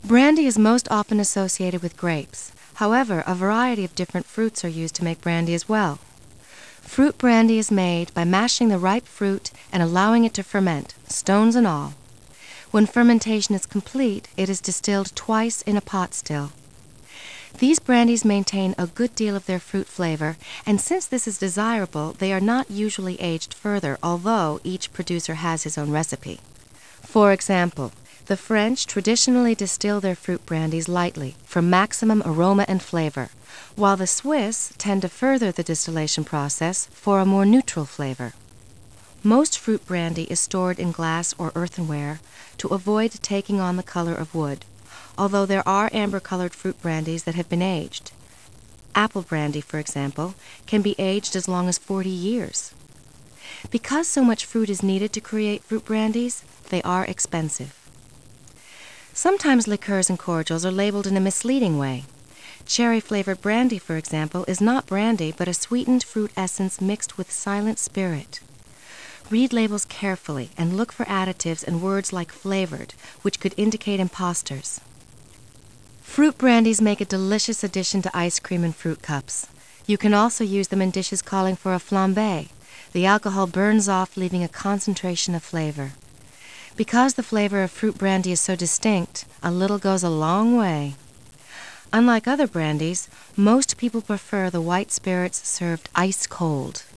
Brandy is most often associated with grapes. However, a variety of different fruits are used to make brandy as well. Fruit brandy is made by mashing the ripe fruit and allowing it to ferment, stones and all. When fermentation is complete, it is distilled twice in a pot still. These brandies maintain a good deal of their fruit flavor, and since this is desirable, they are not usually aged further, although each producer has his own recipe. For example, the French traditionally distill their fruit brandies lightly for maximum aroma and flavor, while the Swiss tend to further the distillation process for a more neutral flavor. Most fruit brandy is stored in glass or earthenware to avoid taking on the color of wood, although there are amber-colored fruit brandies that have been aged. Apple brandy, for example, can be aged as long as 40 years. Because so much fruit is needed to create fruit brandies, they are expensive. Sometimes liqueurs and cordials are labeled in a misleading way. Cherry-flavored brandy, for example, is not brandy but a sweetened fruit essence mixed with silent spirit. Read labels carefully and look for additives and words like flavored, which could indicate imposters. Fruit brandies make a delicious addition to ice cream and fruit cups. You can also use them in dishes calling for a flambé. The alcohol burns off, leaving a concentration of flavor. Because the flavor of fruit brandy is so distinct, a little goes a long way. Unlike other brandies, most people prefer the white spirits served ice cold.